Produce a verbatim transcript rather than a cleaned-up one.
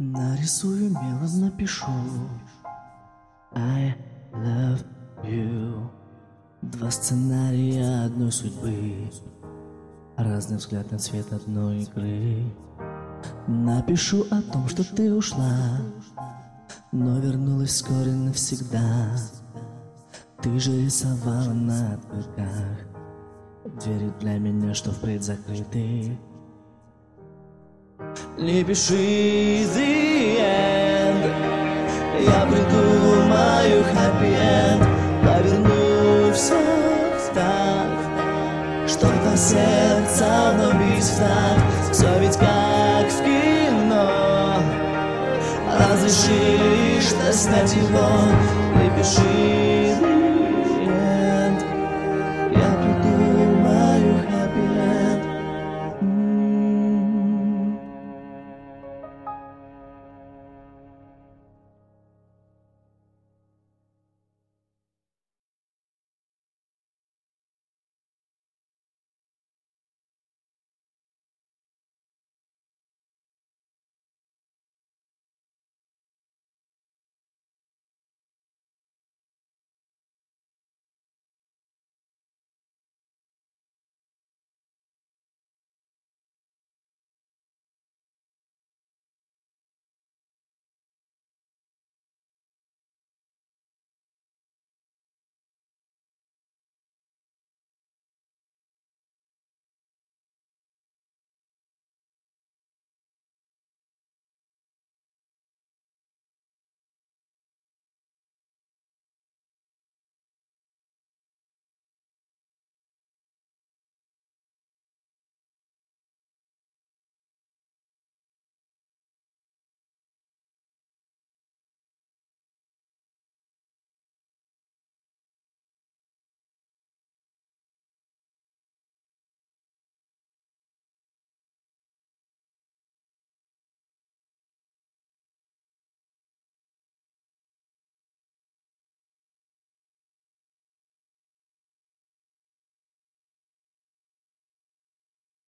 Нарисую мелом, напишу I love you. Два сценария одной судьбы, разный взгляд на цвет одной игры. Напишу о том, что ты ушла, но вернулась вскоре навсегда. Ты же рисовала на открытках двери для меня, что впредь закрыты. Не пиши the end, я придумаю happy end. Поверну все так, что до сердца вновь бить так. Все ведь как в кино, разрешишь снять его. Не пиши